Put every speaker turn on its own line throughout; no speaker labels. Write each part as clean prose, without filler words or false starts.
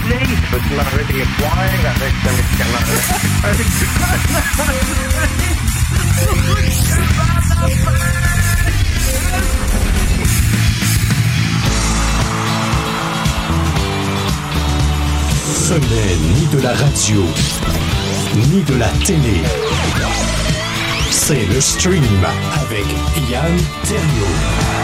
safe. It's not really applying avec
Ce n'est ni de la radio, ni de la télé. C'est le stream avec Yann Terriot.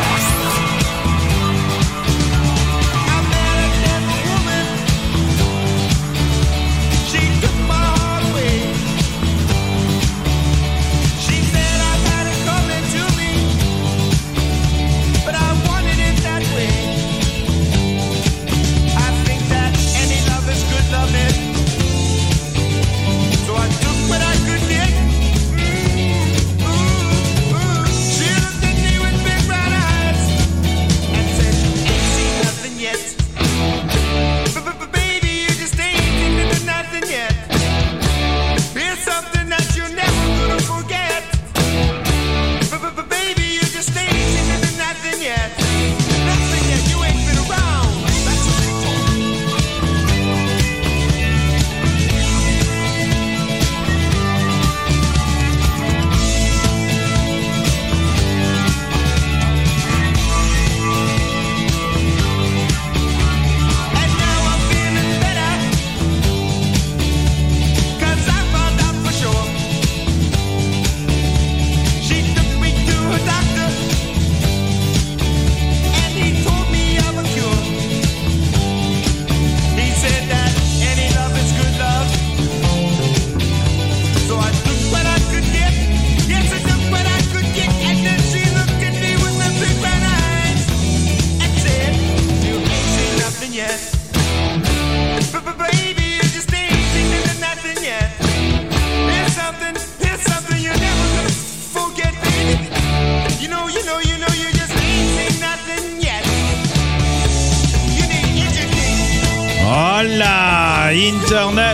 Internet.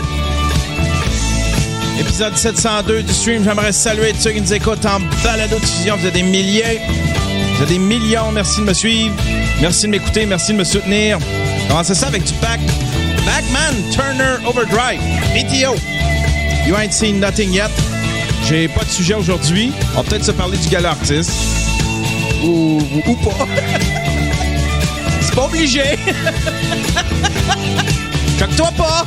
Épisode 702 du stream. J'aimerais saluer tous ceux qui nous écoutent en balado-diffusion. Vous êtes des milliers. Vous êtes des millions. Merci de me suivre. Merci de m'écouter. Merci de me soutenir. Commencez ça avec du Backman Turner Overdrive. BTO. You ain't seen nothing yet. J'ai pas de sujet aujourd'hui. On va peut-être se parler du gala artiste. Ou pas. C'est pas obligé. Choque-toi pas!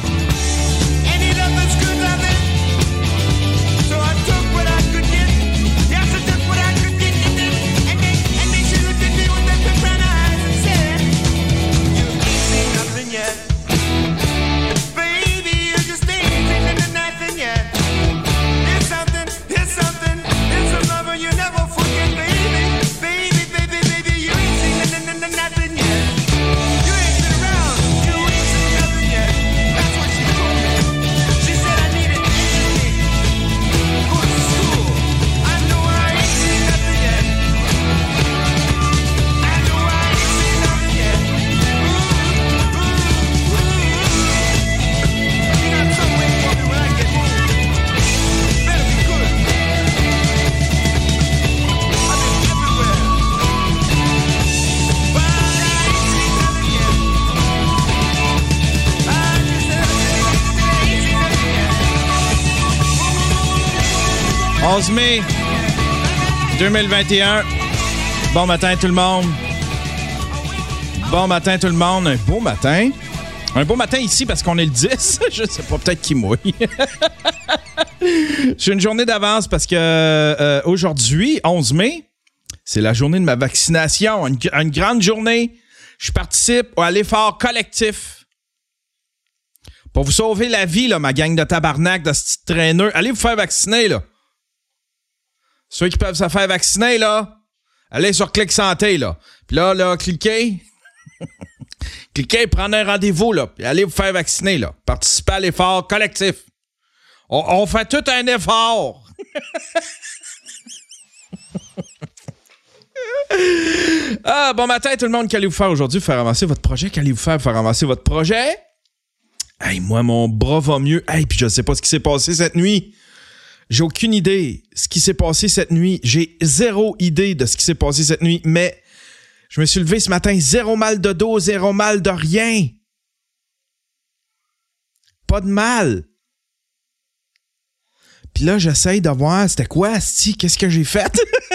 « 11 mai 2021. Bon matin tout le monde. Bon matin tout le monde. Un beau matin. Un beau matin ici parce qu'on est le 10. Je sais pas, peut-être qui mouille. J'ai une journée d'avance parce que aujourd'hui, 11 mai, c'est la journée de ma vaccination. Une grande journée. Je participe à l'effort collectif pour vous sauver la vie, là, ma gang de tabarnak, de ce petit traîneur. Allez vous faire vacciner, là. Ceux qui peuvent se faire vacciner, là, allez sur Clic Santé, là. Puis là, cliquez. Cliquez, prenez un rendez-vous, là. Puis allez vous faire vacciner, là. Participez à l'effort collectif. On fait tout un effort. Bon matin tout le monde. Qu'allez-vous faire aujourd'hui? Faire avancer votre projet? Qu'allez-vous faire avancer votre projet? Hey, moi, mon bras va mieux. Hey, puis je sais pas ce qui s'est passé cette nuit. J'ai aucune idée ce qui s'est passé cette nuit. J'ai zéro idée de ce qui s'est passé cette nuit, mais je me suis levé ce matin, zéro mal de dos, zéro mal de rien. Pas de mal. Puis là, j'essaye de voir, c'était quoi, asti? Qu'est-ce que j'ai fait?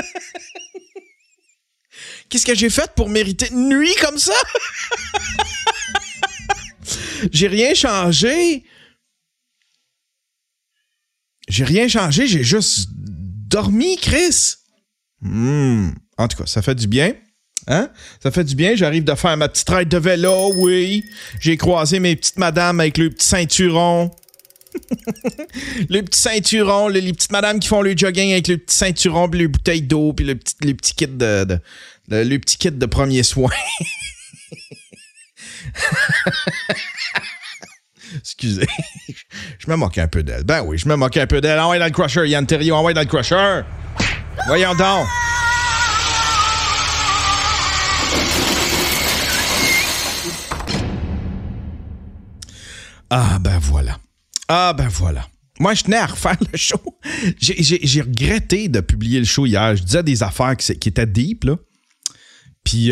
Qu'est-ce que j'ai fait pour mériter une nuit comme ça? J'ai rien changé. J'ai juste dormi, Chris. En tout cas, ça fait du bien. Hein? Ça fait du bien. J'arrive de faire ma petite ride de vélo, oui. J'ai croisé mes petites madames avec le petit ceinturon. Les petits ceinturons, les petites madames qui font le jogging avec le petit ceinturon, puis les bouteilles d'eau, puis le petit kit le petit kit de premiers soins. Excusez. Je me moquais un peu d'elle. Ben oui, je me moquais un peu d'elle. Envoie dans le crusher, Yann Terriot, envoie dans le crusher. Voyons donc. Ah ben voilà. Moi, je tenais à refaire le show. J'ai regretté de publier le show hier. Je disais des affaires qui étaient deep, là. Puis,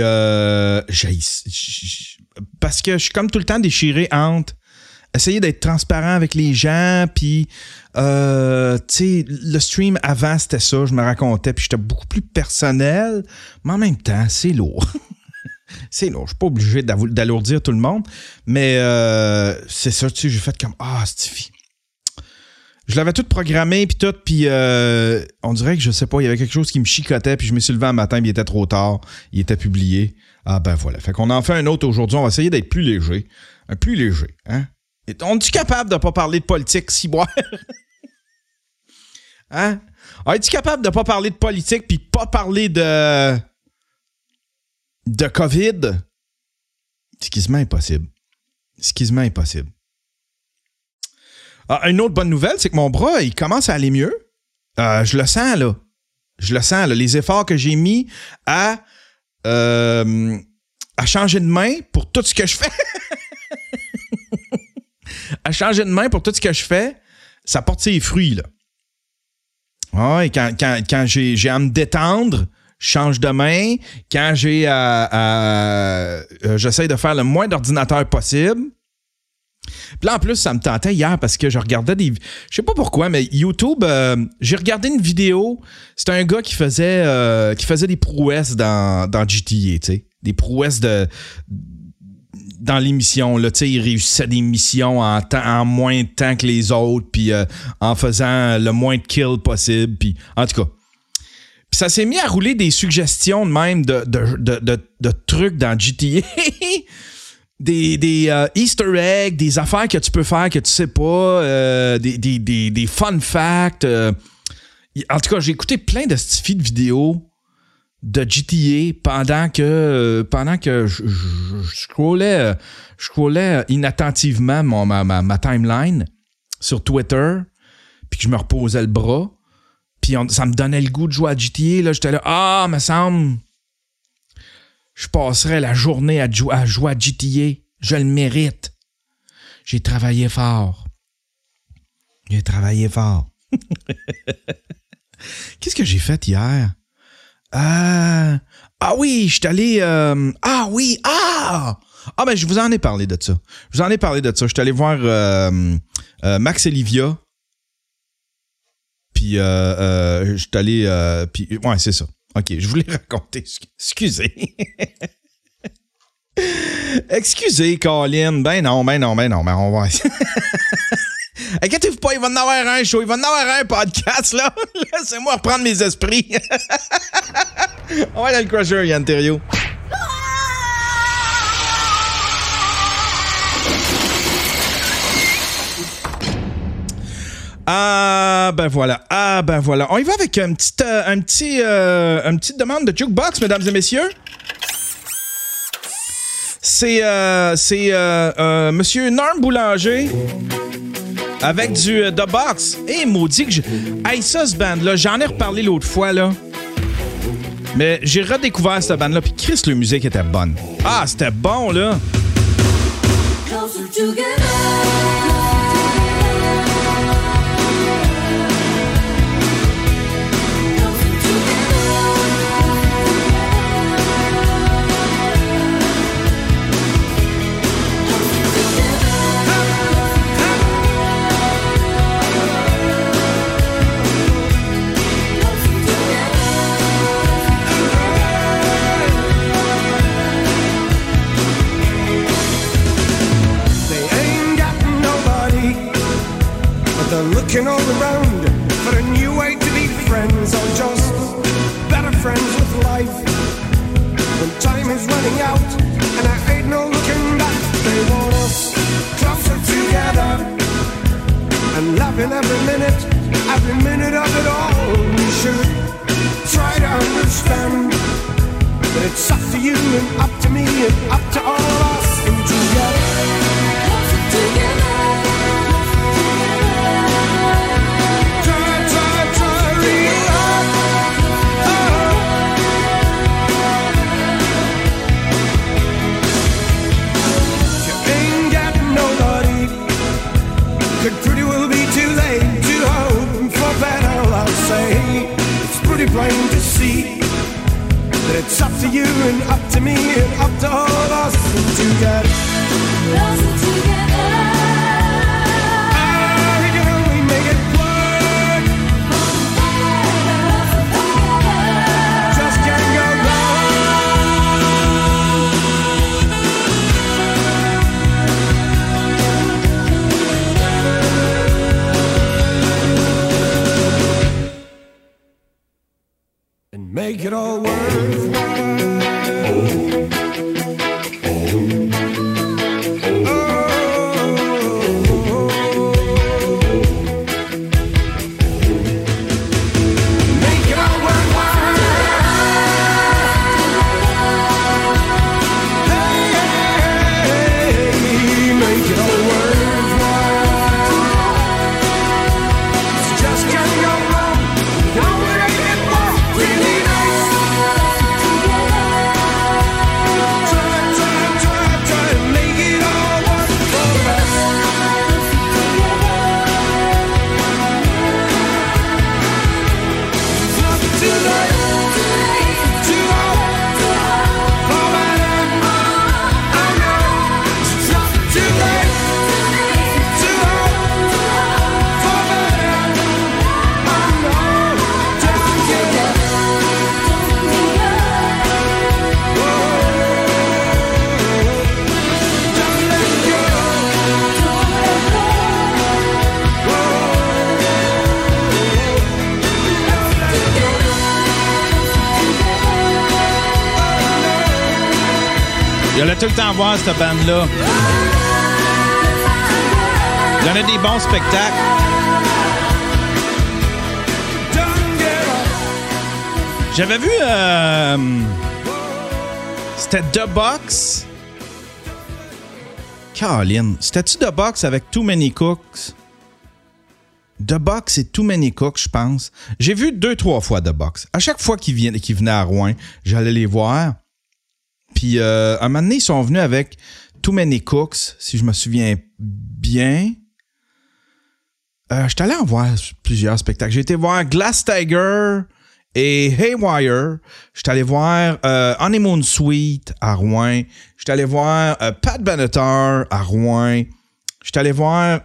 parce que je suis comme tout le temps déchiré entre essayer d'être transparent avec les gens, puis, tu sais, le stream avant, c'était ça, je me racontais, puis j'étais beaucoup plus personnel, mais en même temps, c'est lourd. C'est lourd, je suis pas obligé d'alourdir tout le monde, mais c'est ça, tu sais, j'ai fait comme, Stifi. Je l'avais tout programmé, puis tout, puis on dirait que, je sais pas, il y avait quelque chose qui me chicotait, puis je me suis levé un matin, puis il était trop tard, il était publié. Ah ben voilà, fait qu'on en fait un autre aujourd'hui, on va essayer d'être plus léger, hein? On est-tu capable de pas parler de politique, ciboire? Hein? On est-tu capable de pas parler de politique, puis pas parler de COVID? C'est quasiment impossible. Une autre bonne nouvelle, c'est que mon bras, il commence à aller mieux. Je le sens, là. Les efforts que j'ai mis à changer de main pour tout ce que je fais. Ça porte ses fruits, là. Ouais, quand j'ai à me détendre, je change de main. Quand j'essaie de faire le moins d'ordinateur possible. Puis là, en plus, ça me tentait hier parce que je regardais je sais pas pourquoi, mais YouTube, j'ai regardé une vidéo. C'était un gars qui faisait des prouesses dans GTA, tu sais. Des prouesses dans l'émission, là, tu sais, il réussissait des missions en moins de temps que les autres, puis en faisant le moins de kills possible, puis en tout cas. Puis ça s'est mis à rouler des suggestions de même de trucs dans GTA. Des Easter eggs, des affaires que tu peux faire que tu sais pas, des fun facts. En tout cas, j'ai écouté plein de stifis de vidéos de GTA pendant que je scrollais inattentivement ma timeline sur Twitter, puis que je me reposais le bras, puis ça me donnait le goût de jouer à GTA. Là, j'étais là, me semble... Je passerais la journée à jouer à GTA. Je le mérite. J'ai travaillé fort. Qu'est-ce que j'ai fait hier? Ah oui, je suis allé... ben, je vous en ai parlé de ça. Je suis allé voir Max et Livia. Puis, je suis allé... ouais, c'est ça. OK, je voulais raconter. Excusez. Excusez, Colin. Ben non, mais on va... Inquiétez-vous pas, il va en avoir un show, il va en avoir un podcast, là. Laissez-moi reprendre mes esprits. On va dans le crusher, Yann Terriot. Ben voilà. On y va avec une petite demande de jukebox, mesdames et messieurs. C'est Monsieur Norm Boulanger avec du The Box. Maudit que hey, ça, ce band-là, j'en ai reparlé l'autre fois, là. Mais j'ai redécouvert cette band-là, puis Chris, la musique était bonne. C'était bon, là. Closer together.
looking all around for a new way to be friends, or just better friends with life. When time is running out and I ain't no looking back, they want us closer together and loving every minute of it all. We should try to understand that it's up to you and up to me and up to all of us, and together, together. Could pretty well be too late to hope for better, I'll say. It's pretty plain to see that it's up to you and up to me and up to all of us, and together. We can only make it work. Just can't go make it all worthwhile.
J'allais tout le temps voir cette bande-là. Il y en a des bons spectacles. J'avais vu... c'était The Box. Caroline. C'était-tu The Box avec Too Many Cooks? The Box et Too Many Cooks, je pense. J'ai vu 2-3 fois The Box. À chaque fois qu'ils venaient à Rouen, j'allais les voir. Puis, un moment donné, ils sont venus avec Too Many Cooks, si je me souviens bien. J'étais allé en voir plusieurs spectacles. J'ai été voir Glass Tiger et Haywire. J'étais allé voir Honeymoon Suite à Rouen. J'étais allé voir Pat Benatar à Rouen. J'étais allé voir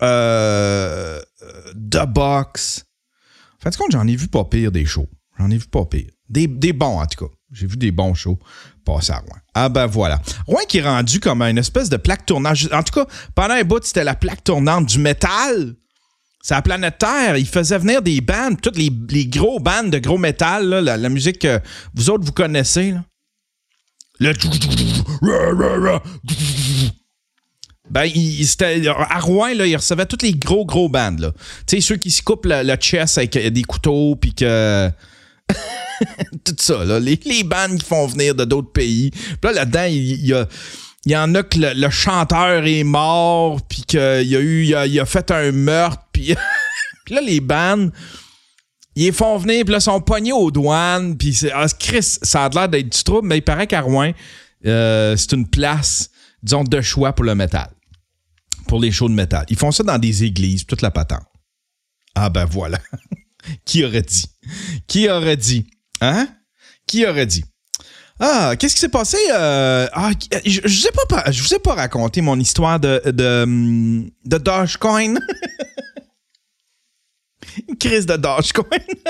The Box. En fin de compte, j'en ai vu pas pire des shows. J'en ai vu pas pire. Des bons, en tout cas. J'ai vu des bons shows passer à Rouen. Ah ben voilà. Rouen qui est rendu comme une espèce de plaque tournante. En tout cas, pendant un bout, c'était la plaque tournante du métal. C'est la planète Terre. Ils faisaient venir des bandes, toutes les gros bandes de gros métal, là, la musique que vous autres, vous connaissez. Là. Le... Ben, c'était, à Rouen, là, ils recevaient toutes les gros bandes. Là. Tu sais, ceux qui se coupent le chest avec des couteaux, puis que... tout ça, là. Les bandes qui font venir de d'autres pays. Puis là-dedans, il y en a que le chanteur est mort, puis qu'il a fait un meurtre, puis là, les bandes, ils les font venir, puis là, ils sont pognés aux douanes, puis Chris, ça a l'air d'être du trouble, mais il paraît qu'à Rouen, c'est une place, disons, de choix pour le métal. Pour les shows de métal. Ils font ça dans des églises, toute la patente. Ah ben voilà. Qui aurait dit? Qui aurait dit? Hein? Qui aurait dit? Ah, qu'est-ce qui s'est passé? Je vous ai pas raconté mon histoire de Dogecoin. Une crise de Dogecoin.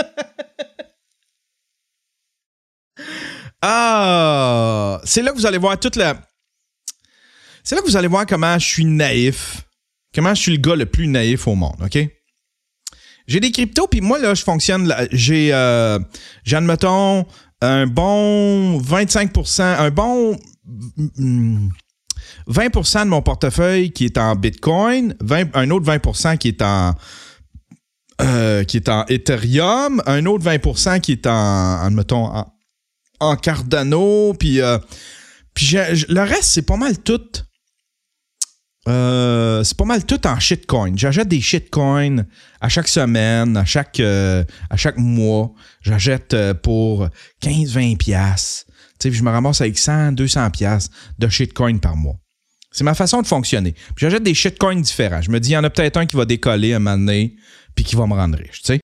Ah, c'est là que vous allez voir toute la... C'est là que vous allez voir comment je suis naïf. Comment je suis le gars le plus naïf au monde, OK? J'ai des cryptos, puis moi, là, je fonctionne... J'ai, admettons, un bon 25%, un bon 20% de mon portefeuille qui est en Bitcoin, un autre 20% qui est en Ethereum, un autre 20% qui est en Cardano, puis le reste, c'est pas mal tout. C'est pas mal tout en shitcoin. J'achète des shitcoins à chaque semaine, à chaque mois. J'achète pour 15-20$. Tu sais, je me ramasse avec 100-200$ de shitcoin par mois. C'est ma façon de fonctionner. Puis j'achète des shitcoins différents. Je me dis, il y en a peut-être un qui va décoller un moment donné, puis qui va me rendre riche, tu sais.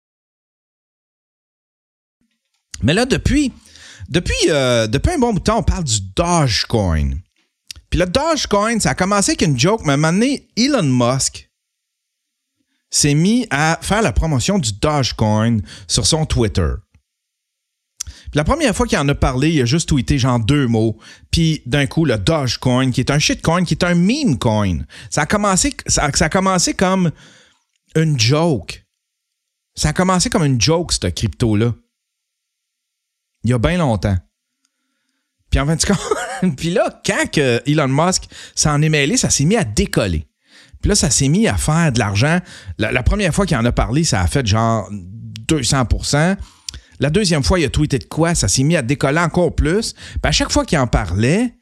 Mais là, depuis un bon bout de temps, on parle du Dogecoin. Puis le Dogecoin, ça a commencé avec une joke, mais à un moment donné, Elon Musk s'est mis à faire la promotion du Dogecoin sur son Twitter. Puis la première fois qu'il en a parlé, il a juste tweeté genre 2 mots. Puis d'un coup, le Dogecoin, qui est un shitcoin, qui est un meme coin. Ça a commencé comme une joke. Ça a commencé comme une joke, cette crypto-là. Il y a bien longtemps. Puis en fait, puis là, quand que Elon Musk s'en est mêlé, ça s'est mis à décoller. Puis là, ça s'est mis à faire de l'argent. La première fois qu'il en a parlé, ça a fait genre 200%. La deuxième fois, il a tweeté de quoi? Ça s'est mis à décoller encore plus. Puis à chaque fois qu'il en parlait,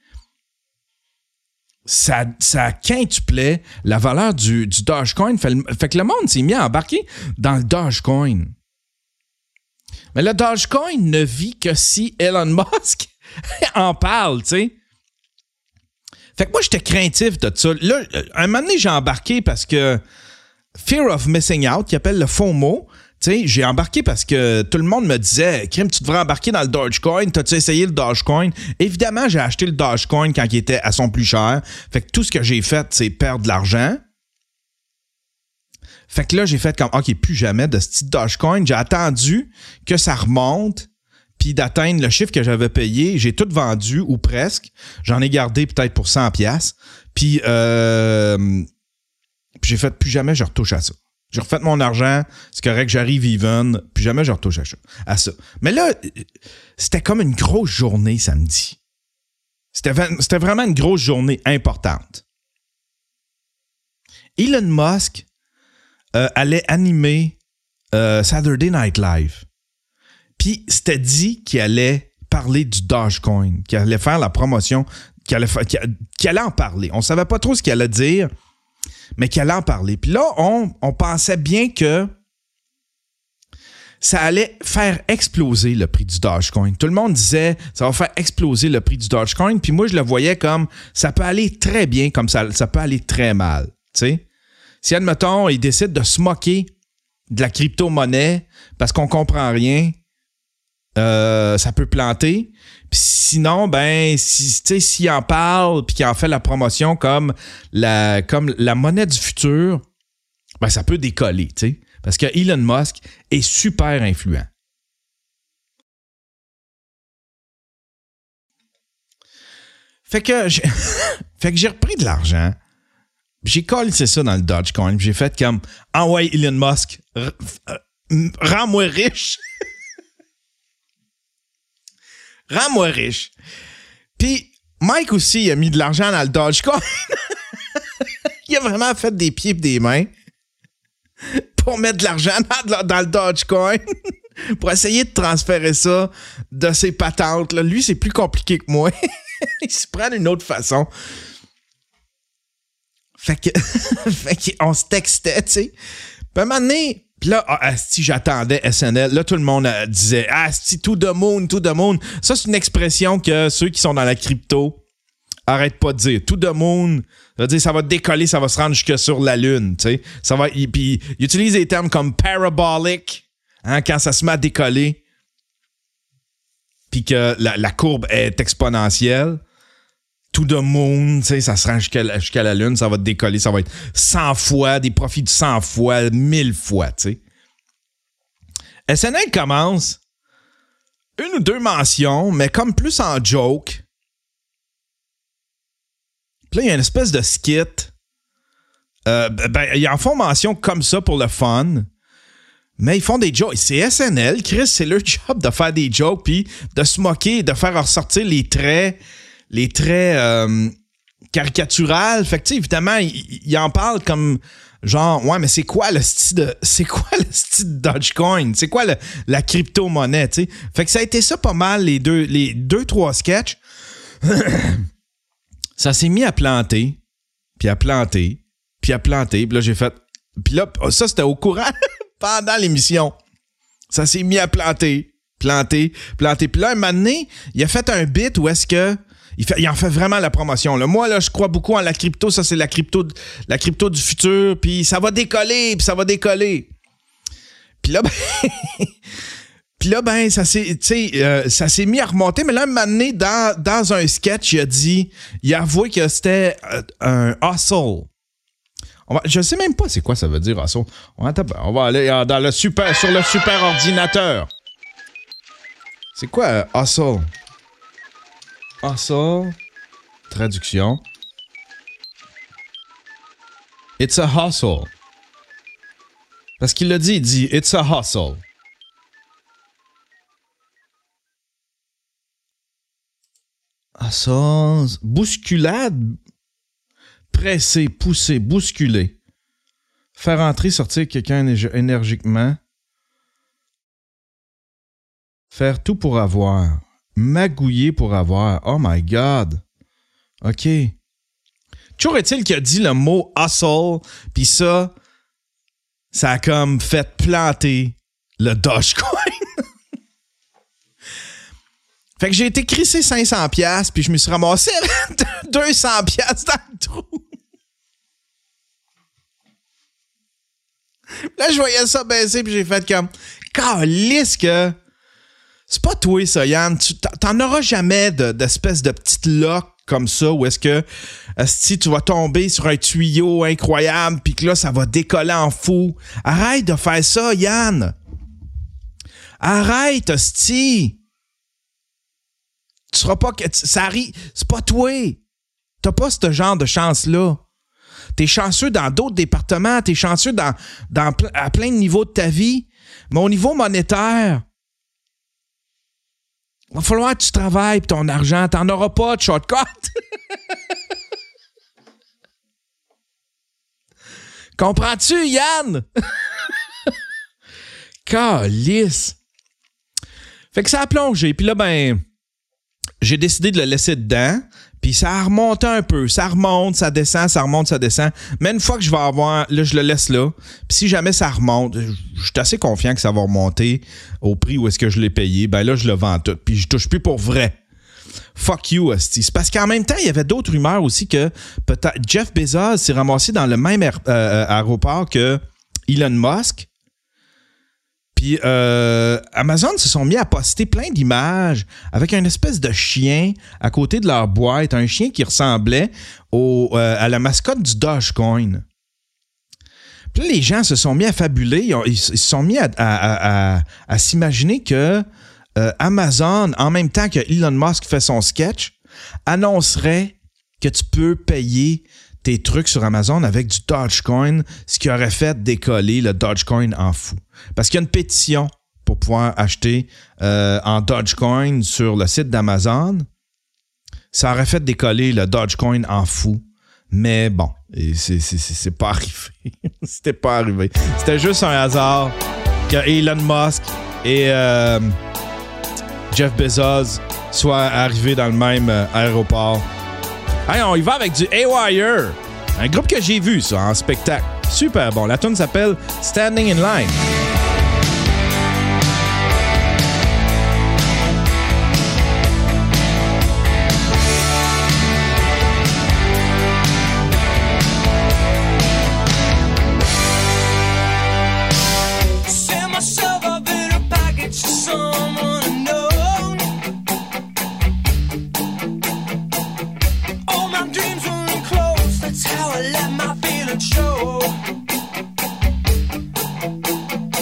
ça quintuplait la valeur du Dogecoin. Fait que le monde s'est mis à embarquer dans le Dogecoin. Mais le Dogecoin ne vit que si Elon Musk en parle, tu sais. Fait que moi, j'étais craintif de ça. Là, un moment donné, j'ai embarqué parce que Fear of Missing Out, qui appelle le FOMO, tu sais, j'ai embarqué parce que tout le monde me disait « Crime, tu devrais embarquer dans le Dogecoin. T'as-tu essayé le Dogecoin? » Évidemment, j'ai acheté le Dogecoin quand il était à son plus cher. Fait que tout ce que j'ai fait, c'est perdre de l'argent. Fait que là, j'ai fait comme « OK, plus jamais de ce petit Dogecoin. » J'ai attendu que ça remonte puis d'atteindre le chiffre que j'avais payé. J'ai tout vendu, ou presque. J'en ai gardé peut-être pour 100$. Puis j'ai fait « Plus jamais je retouche à ça. » J'ai refait mon argent, c'est correct, j'arrive even, puis jamais je retouche à ça. Mais là, c'était comme une grosse journée samedi. C'était vraiment une grosse journée importante. Elon Musk allait animer Saturday Night Live. Puis c'était dit qu'il allait parler du Dogecoin, qu'il allait faire la promotion, qu'il allait en parler. On ne savait pas trop ce qu'il allait dire, mais qu'il allait en parler. Puis là, on pensait bien que ça allait faire exploser le prix du Dogecoin. Tout le monde disait, ça va faire exploser le prix du Dogecoin. Puis moi, je le voyais comme, ça peut aller très bien, comme ça peut aller très mal. Tu sais? Si, admettons, il décide de se moquer de la crypto-monnaie parce qu'on comprend rien, ça peut planter. Puis sinon, ben, s'il en parle puis qu'il en fait la promotion comme la monnaie du futur, ben, ça peut décoller, tu sais. Parce que Elon Musk est super influent. Fait que j'ai repris de l'argent. J'ai collé ça dans le Dogecoin. J'ai fait comme, ah ouais, Elon Musk, rends-moi riche. Rends-moi riche. Puis Mike aussi, il a mis de l'argent dans le Dogecoin. Il a vraiment fait des pieds et des mains pour mettre de l'argent dans le Dogecoin pour essayer de transférer ça de ses patentes. Là. Lui, c'est plus compliqué que moi. Il se prend d'une autre façon. Fait qu'on se textait, tu sais. Puis à un moment donné, puis là, si j'attendais SNL, là, tout le monde disait « Asti, to the moon, to the moon ». Ça, c'est une expression que ceux qui sont dans la crypto arrêtent pas de dire. To the moon, ça veut dire ça va décoller, ça va se rendre jusque sur la Lune, tu sais. Ça va, puis ils utilisent des termes comme « parabolic hein, », quand ça se met à décoller, puis que la courbe est exponentielle. To the moon, tu sais, ça se rend jusqu'à la Lune, ça va décoller, ça va être 100 fois, des profits de 100 fois, 1000 fois, tu sais. SNL commence 1 ou 2 mentions, mais comme plus en joke. Puis là, il y a une espèce de skit. Ils en font mention comme ça pour le fun. Mais ils font des jokes. C'est SNL, Chris, c'est leur job de faire des jokes puis de se moquer, de faire ressortir les traits caricaturales. Fait que, tu sais, évidemment, ils en parlent comme genre, ouais, mais c'est quoi le style de Dogecoin? C'est quoi la crypto-monnaie, tu sais? Fait que ça a été ça pas mal, les deux, trois sketchs. Ça s'est mis à planter, puis à planter, puis à planter. Puis là, j'ai fait... Puis là, ça, c'était au courant pendant l'émission. Ça s'est mis à planter. Puis là, un moment donné, il a fait un bit où est-ce que... Il en fait vraiment la promotion. Là. Moi, là, je crois beaucoup en la crypto. Ça, c'est la crypto du futur. Puis ça va décoller, Puis là, ben, ça s'est mis à remonter. Mais là, un moment donné, dans un sketch, il a avoué que c'était un hustle. Je sais même pas c'est quoi ça veut dire hustle. On va aller sur le super ordinateur. C'est quoi hustle? Hustle. Traduction. It's a hustle. Parce qu'il l'a dit, il dit it's a hustle. Hustle. Bousculade. Presser, pousser, bousculer. Faire entrer, sortir quelqu'un énergiquement. Faire tout pour avoir. Magouiller pour avoir. Oh my God. OK. Toujours est-il qu'il a dit le mot hustle, puis ça a comme fait planter le Dogecoin. Fait que j'ai été crissé 500$, puis je me suis ramassé 200$ dans le trou. Là, je voyais ça baisser, puis j'ai fait comme... Calisse que... C'est pas toi, ça, Yann. T'en auras jamais d'espèce de petite loque comme ça où est-ce que si tu vas tomber sur un tuyau incroyable puis que là, ça va décoller en fou. Arrête de faire ça, Yann. Arrête, hostie. Tu seras pas... Ça arrive... C'est pas toi. T'as pas ce genre de chance-là. T'es chanceux dans d'autres départements. T'es chanceux à plein de niveaux de ta vie. Mais au niveau monétaire... Il va falloir que tu travailles pour ton argent. T'en auras pas de shortcut. Comprends-tu, Yann? Calisse. Fait que ça a plongé. Puis là, ben, j'ai décidé de le laisser dedans. Puis ça a remonté un peu. Ça remonte, ça descend, ça remonte, ça descend. Mais une fois que je vais avoir... Là, je le laisse là. Puis si jamais ça remonte, je suis assez confiant que ça va remonter au prix où est-ce que je l'ai payé. Ben là, je le vends tout. Puis je touche plus pour vrai. Fuck you, hostie. C'est parce qu'en même temps, il y avait d'autres rumeurs aussi que peut-être Jeff Bezos s'est ramassé dans le même aéroport que Elon Musk. Puis Amazon se sont mis à poster plein d'images avec une espèce de chien à côté de leur boîte, un chien qui ressemblait à la mascotte du Dogecoin. Puis là, les gens se sont mis à fabuler, ils se sont mis à s'imaginer que Amazon, en même temps que Elon Musk fait son sketch, annoncerait que tu peux payer tes trucs sur Amazon avec du Dogecoin, ce qui aurait fait décoller le Dogecoin en fou. Parce qu'il y a une pétition pour pouvoir acheter en Dogecoin sur le site d'Amazon. Ça aurait fait décoller le Dogecoin en fou. Mais bon, c'est pas arrivé. C'était pas arrivé. C'était juste un hasard que Elon Musk et Jeff Bezos soient arrivés dans le même aéroport. Hey, on y va avec du Haywire. Un groupe que j'ai vu, ça, en spectacle. Super bon. La tune s'appelle Standing in Line.
How I let my feelings show.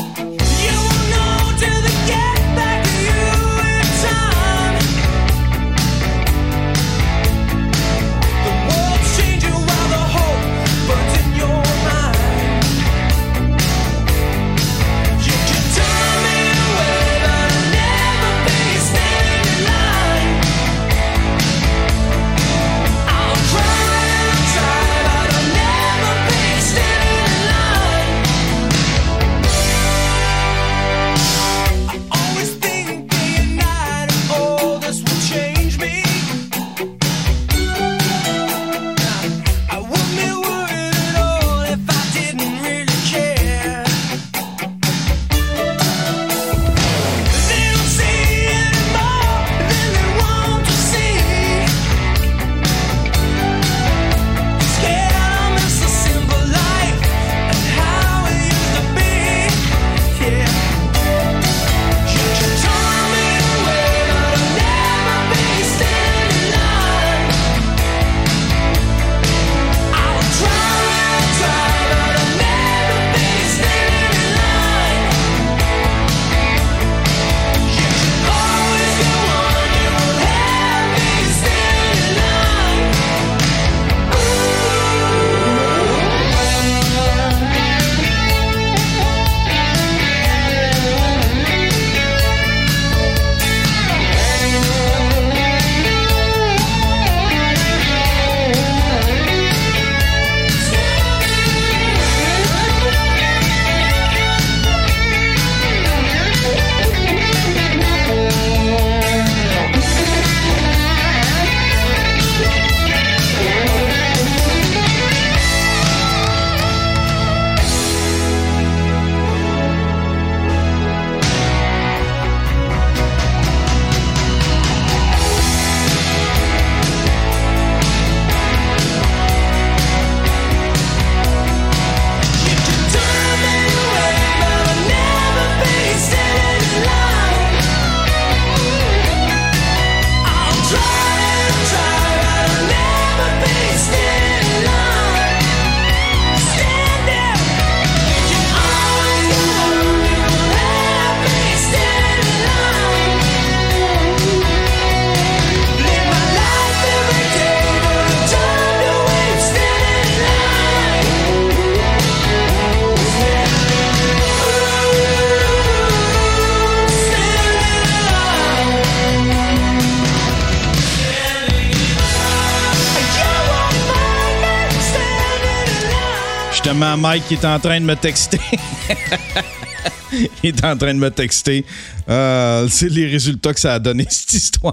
Justement, Mike est en train de me texter. Il est en train de me texter. C'est les résultats que ça a donné, cette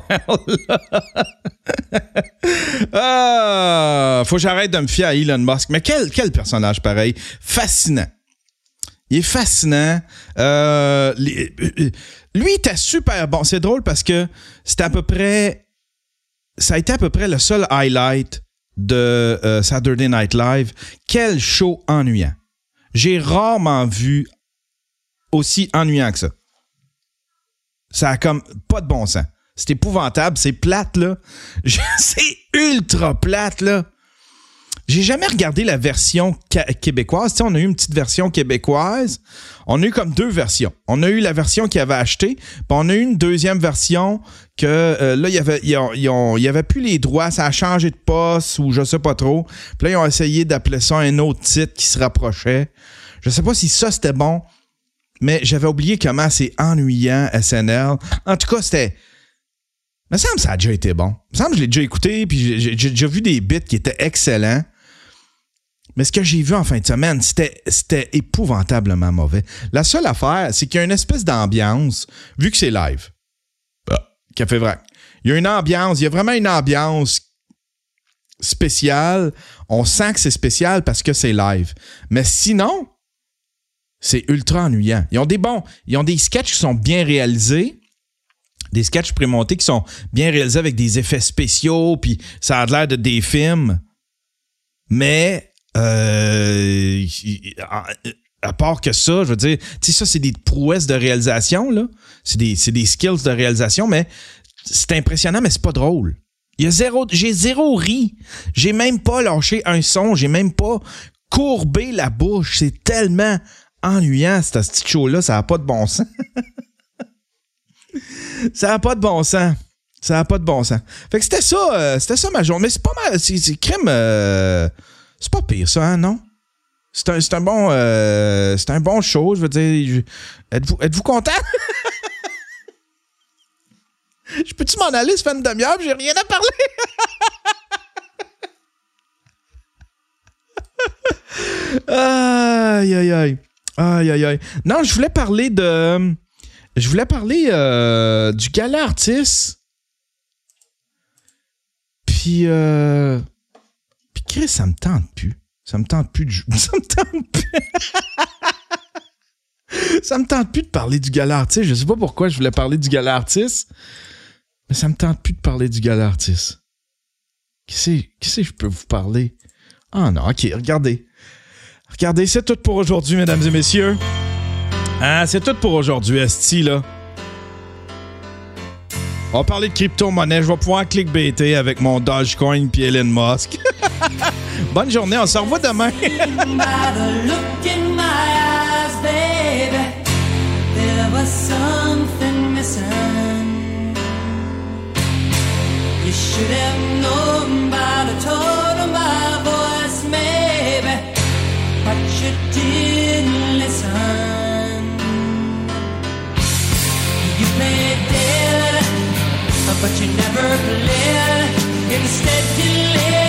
histoire-là. Faut que j'arrête de me fier à Elon Musk. Mais quel personnage pareil. Fascinant. Il est fascinant. Lui, il était super bon. C'est drôle parce que c'était à peu près... Ça a été à peu près le seul highlight de Saturday Night Live. Quel show ennuyant. J'ai rarement vu aussi ennuyant que ça. Ça a comme pas de bon sens. C'est épouvantable, c'est plate, là. C'est ultra plate, là. J'ai jamais regardé la version québécoise. Tu sais, on a eu une petite version québécoise. On a eu comme deux versions. On a eu la version qu'ils avaient achetée, puis on a eu une deuxième version que là, il y avait plus les droits. Ça a changé de poste ou je sais pas trop. Puis là, ils ont essayé d'appeler ça un autre titre qui se rapprochait. Je sais pas si ça, c'était bon, mais j'avais oublié comment c'est ennuyant, SNL. En tout cas, c'était... Il me semble que ça a déjà été bon. Il me semble que je l'ai déjà écouté, puis j'ai déjà vu des bits qui étaient excellents. Mais ce que j'ai vu en fin de semaine, c'était épouvantablement mauvais. La seule affaire, c'est qu'il y a une espèce d'ambiance, vu que c'est live. Café Vrac. Il y a une ambiance, il y a vraiment une ambiance spéciale. On sent que c'est spécial parce que c'est live. Mais sinon, c'est ultra ennuyant. Ils ont des sketchs qui sont bien réalisés. Des sketchs prémontés qui sont bien réalisés avec des effets spéciaux, puis ça a l'air de des films. Mais à part que ça, je veux dire, tu sais, ça, c'est des prouesses de réalisation, là. C'est des skills de réalisation, mais c'est impressionnant, mais c'est pas drôle. J'ai zéro ri. J'ai même pas lâché un son. J'ai même pas courbé la bouche. C'est tellement ennuyant, ce petit show-là. Ça a pas de bon sens. Ça n'a pas de bon sens. Ça n'a pas de bon sens. Fait que c'était ça ma journée. Mais c'est pas mal. C'est crème. C'est pas pire, ça, hein, non? C'est un bon show, je veux dire. Êtes-vous content? Je peux-tu m'en aller, ça fait une demi-heure, j'ai rien à parler? Aïe, aïe, aïe. Aïe, aïe, aïe. Non, je voulais parler du gala artiste. Puis Chris, ça me tente plus. Ça me tente plus de parler du gala artiste. Je sais pas pourquoi je voulais parler du gala artiste, mais ça me tente plus de parler du gala artiste. Qu'est-ce que je peux vous parler? Ah non, ok, regardez. Regardez, c'est tout pour aujourd'hui, mesdames et messieurs. Ah, c'est tout pour aujourd'hui, esti, là. On va parler de crypto-monnaie. Je vais pouvoir clickbaiter avec mon Dogecoin puis Elon Musk. Bonne journée, on se revoit demain.
You should have known by the tone of my voice, maybe, but you didn't listen. You played dead, but you never played. Instead you lived.